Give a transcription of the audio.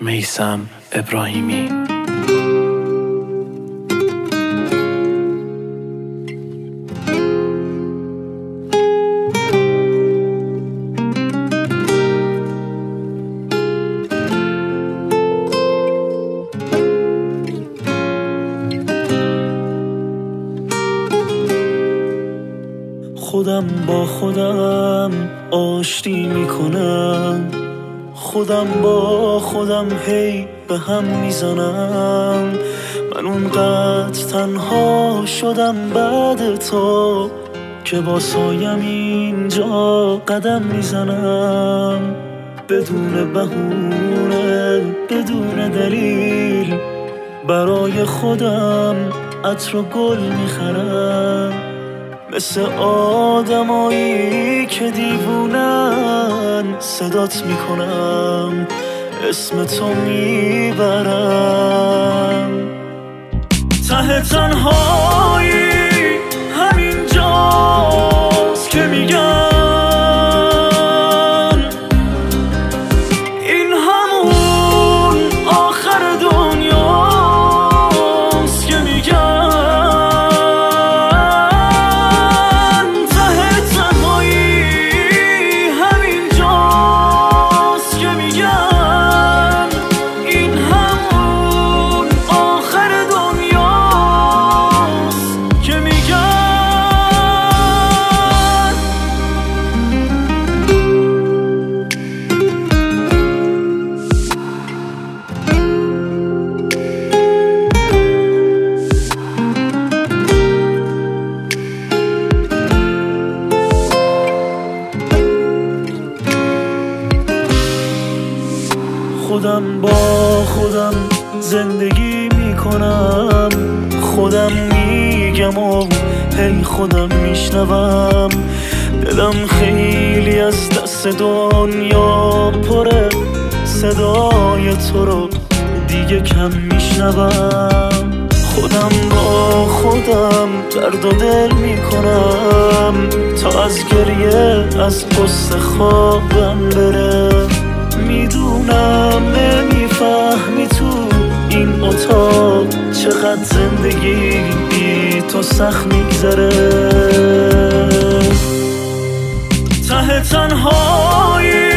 میثم ابراهیمی. خودم با خودم آشتی میکنم، خودم با خودم هی به هم میزنم. من اونقدر تنها شدم بعد تو که با سایم اینجا قدم میزنم. بدون بهونه بدون دلیل برای خودم عطر و گل میخرم، مثل آدمایی که دیوونن صدات میکنم، اسم تو میبرم. ته تنهایی همین جاست که میگن این همون آخر دنیاست، که میگن خودم با خودم زندگی میکنم، خودم میگم و هی خودم میشنوم. دلم خیلی از دست دنیا پره، صدای تو رو دیگه کم میشنوم. خودم با خودم درد و دل میکنم تا از گریه از قصه خوابم بره. میدونم نمیفهمی تو این اتاق چقدر زندگی بی تو سخت میگذره. ته تنهایی